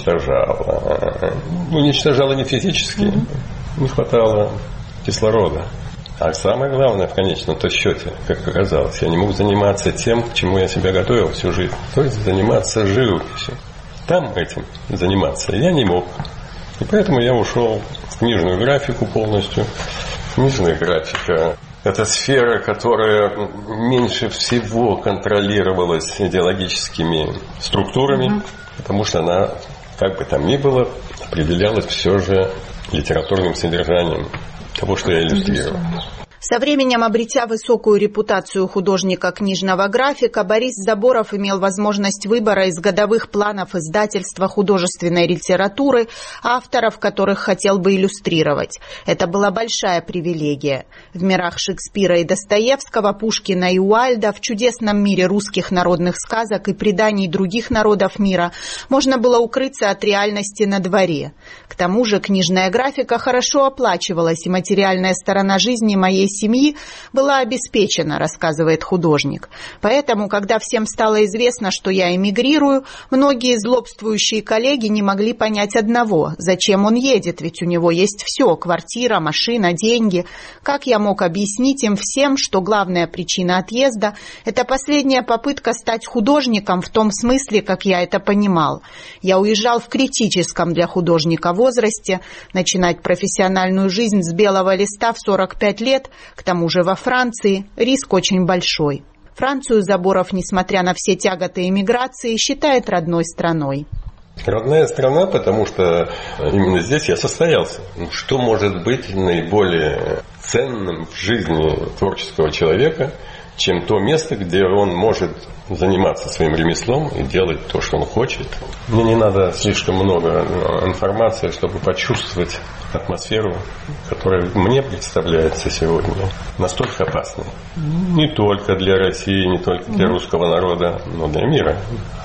уничтожала. Уничтожала не физически, не хватало кислорода. А самое главное, в конечном-то счете, как оказалось, я не мог заниматься тем, к чему я себя готовил всю жизнь. То есть заниматься живописью. Там этим заниматься я не мог. И поэтому я ушел в книжную графику полностью. Книжная графика – это сфера, которая меньше всего контролировалась идеологическими структурами, потому что она, как бы там ни было, определялась все же литературным содержанием того, что я иллюстрировал. Со временем, обретя высокую репутацию художника-книжного графика, Борис Заборов имел возможность выбора из годовых планов издательства художественной литературы, авторов, которых хотел бы иллюстрировать. Это была большая привилегия. В мирах Шекспира и Достоевского, Пушкина и Уайльда, в чудесном мире русских народных сказок и преданий других народов мира можно было укрыться от реальности на дворе. К тому же книжная графика хорошо оплачивалась, и материальная сторона жизни моей семьи была обеспечена, рассказывает художник. Поэтому, когда всем стало известно, что я эмигрирую, многие злобствующие коллеги не могли понять одного: зачем он едет, ведь у него есть все – квартира, машина, деньги. Как я мог объяснить им всем, что главная причина отъезда – это последняя попытка стать художником в том смысле, как я это понимал. Я уезжал в критическом для художника возрасте, начинать профессиональную жизнь с белого листа в сорок пять лет, к тому же во Франции, риск очень большой. Францию Заборов, несмотря на все тяготы эмиграции, считает родной страной. Родная страна, потому что именно здесь я состоялся. Что может быть наиболее ценным в жизни творческого человека, чем то место, где он может заниматься своим ремеслом и делать то, что он хочет. Мне не надо слишком много информации, чтобы почувствовать атмосферу, которая мне представляется сегодня настолько опасной. Не только для России, не только для русского народа, но для мира.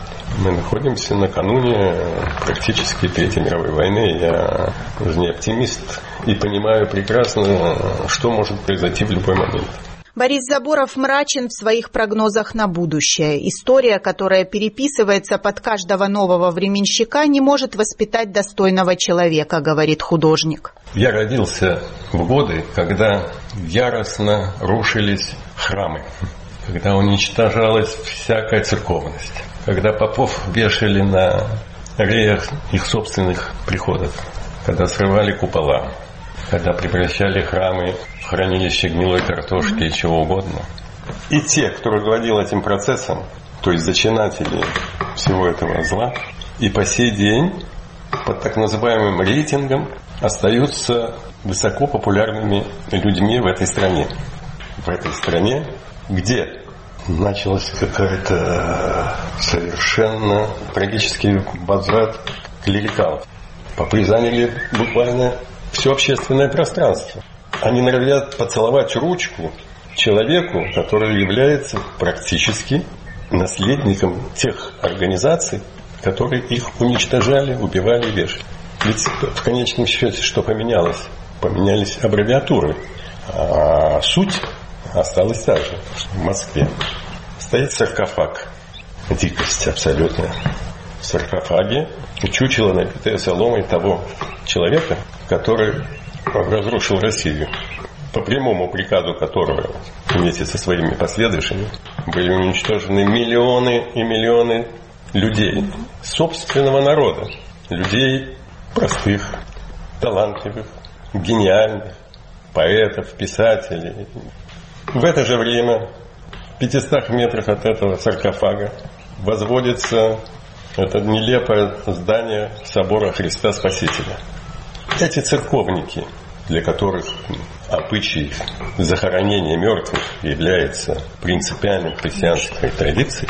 Мы находимся накануне практически Третьей мировой войны. Я уже не оптимист и понимаю прекрасно, что может произойти в любой момент. Борис Заборов мрачен в своих прогнозах на будущее. История, которая переписывается под каждого нового временщика, не может воспитать достойного человека, говорит художник. Я родился в годы, когда яростно рушились храмы, когда уничтожалась всякая церковность, когда попов вешали на реях их собственных приходов, когда срывали купола, когда превращали храмы в хранилище гнилой картошки и чего угодно. И те, кто руководил этим процессом, то есть зачинатели всего этого зла, и по сей день под так называемым рейтингом остаются высоко популярными людьми в этой стране. В этой стране, где началась какая-то совершенно трагический возврат клерикалов. Попы заняли буквально все общественное пространство. Они норовят поцеловать ручку человеку, который является практически наследником тех организаций, которые их уничтожали, убивали и вешали. Ведь в конечном счете что поменялось? Поменялись аббревиатуры, а суть осталась та же. В Москве стоит саркофаг. Дикость абсолютная. В саркофаге чучело, набитое соломой того человека, который разрушил Россию, по прямому приказу которого вместе со своими последующими были уничтожены миллионы и миллионы людей, собственного народа, людей простых, талантливых, гениальных, поэтов, писателей. В это же время, в пятистах метрах от этого саркофага, возводится это нелепое здание собора Христа Спасителя. Эти церковники, для которых обычай захоронения мертвых является принципиальной христианской традицией,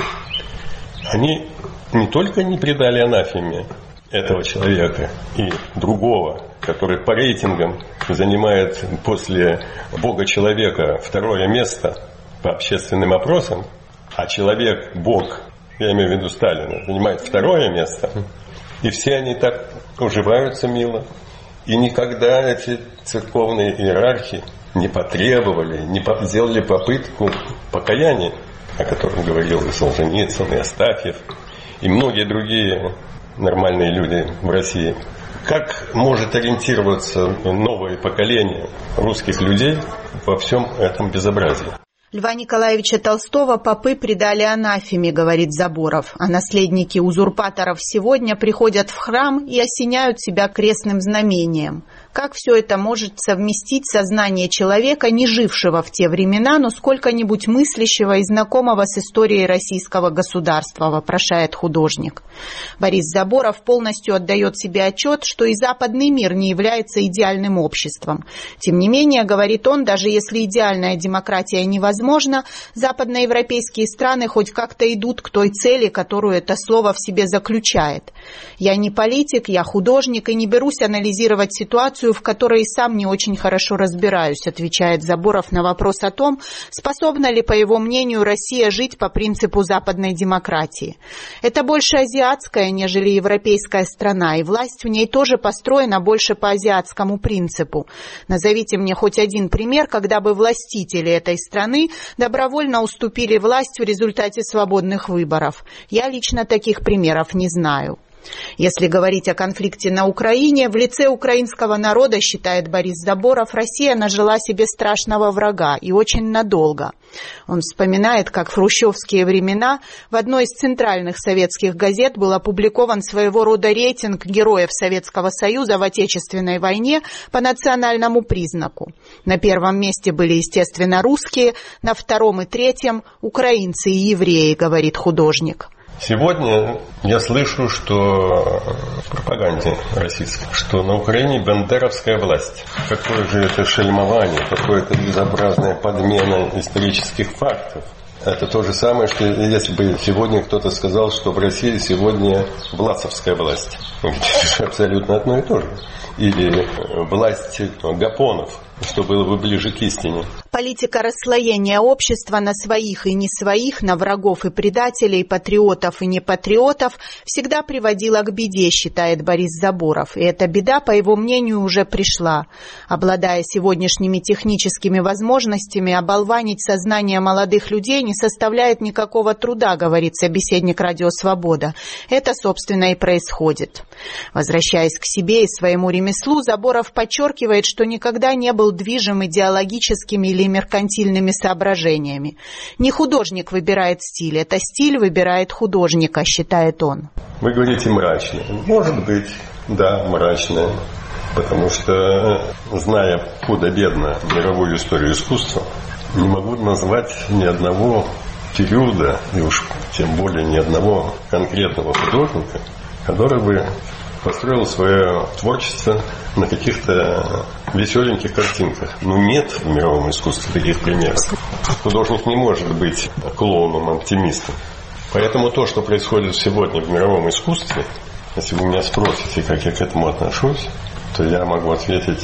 они не только не предали анафеме этого человека и другого, который по рейтингам занимает после Бога-человека второе место по общественным опросам, а человек-Бог, я имею в виду Сталина, занимает второе место, и все они так уживаются мило. И никогда эти церковные иерархи не потребовали, не сделали попытку покаяния, о котором говорил и Солженицын, и Астафьев, и многие другие нормальные люди в России. Как может ориентироваться новое поколение русских людей во всем этом безобразии? Льва Николаевича Толстого попы предали анафеме, говорит Заборов, а наследники узурпаторов сегодня приходят в храм и осеняют себя крестным знамением. Как все это может совместить сознание человека, не жившего в те времена, но сколько-нибудь мыслящего и знакомого с историей российского государства, вопрошает художник. Борис Заборов полностью отдает себе отчет, что и западный мир не является идеальным обществом. Тем не менее, говорит он, даже если идеальная демократия невозможна, западноевропейские страны хоть как-то идут к той цели, которую это слово в себе заключает. Я не политик, я художник и не берусь анализировать ситуацию, в которой и сам не очень хорошо разбираюсь, отвечает Заборов на вопрос о том, способна ли, по его мнению, Россия жить по принципу западной демократии. Это больше азиатская, нежели европейская страна, и власть в ней тоже построена больше по азиатскому принципу. Назовите мне хоть один пример, когда бы властители этой страны добровольно уступили власть в результате свободных выборов. Я лично таких примеров не знаю. Если говорить о конфликте на Украине, в лице украинского народа, считает Борис Заборов, Россия нажила себе страшного врага и очень надолго. Он вспоминает, как в хрущевские времена в одной из центральных советских газет был опубликован своего рода рейтинг героев Советского Союза в Отечественной войне по национальному признаку. На первом месте были, естественно, русские, на втором и третьем – украинцы и евреи, говорит художник. Сегодня я слышу, что в пропаганде российской, что на Украине бандеровская власть. Какое же это шельмование, какое-то безобразная подмена исторических фактов. Это то же самое, что если бы сегодня кто-то сказал, что в России сегодня власовская власть. Это абсолютно одно и то же. Или власть гапонов, что было бы ближе к истине. Политика расслоения общества на своих и не своих, на врагов и предателей, патриотов и непатриотов всегда приводила к беде, считает Борис Заборов. И эта беда, по его мнению, уже пришла. Обладая сегодняшними техническими возможностями, оболванить сознание молодых людей не составляет никакого труда, говорит собеседник «Радио Свобода». Это, собственно, и происходит. Возвращаясь к себе и своему ремеслу, Заборов подчеркивает, что никогда не был движим идеологическими или меркантильными соображениями. Не художник выбирает стиль, это стиль выбирает художника, считает он. Вы говорите мрачно. Может быть, да, мрачно. Потому что, зная худо-бедно мировую историю искусства, не могу назвать ни одного периода, и уж тем более ни одного конкретного художника, который бы построил свое творчество на каких-то веселеньких картинках. Но нет в мировом искусстве таких примеров. Художник не может быть клоуном-оптимистом. Поэтому то, что происходит сегодня в мировом искусстве, если вы меня спросите, как я к этому отношусь, то я могу ответить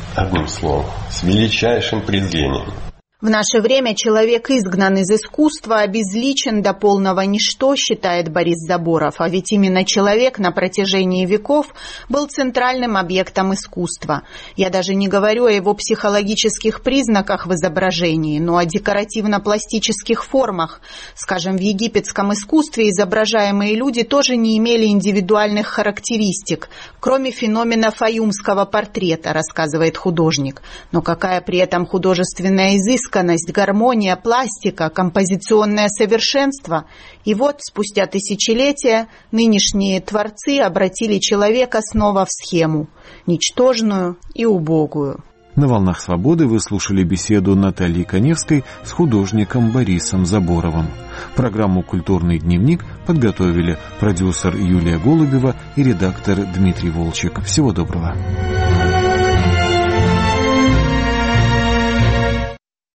одним словом, с величайшим презрением. В наше время человек изгнан из искусства, обезличен до полного ничто, считает Борис Заборов. А ведь именно человек на протяжении веков был центральным объектом искусства. Я даже не говорю о его психологических признаках в изображении, но о декоративно-пластических формах. Скажем, в египетском искусстве изображаемые люди тоже не имели индивидуальных характеристик, кроме феномена фаюмского портрета, рассказывает художник. Но какая при этом художественная изысканность, гармония, пластика, композиционное совершенство. И вот, спустя тысячелетия, нынешние творцы обратили человека снова в схему, ничтожную и убогую. На «Волнах свободы» вы слушали беседу Натальи Коневской с художником Борисом Заборовым. Программу «Культурный дневник» подготовили продюсер Юлия Голубева и редактор Дмитрий Волчек. Всего доброго.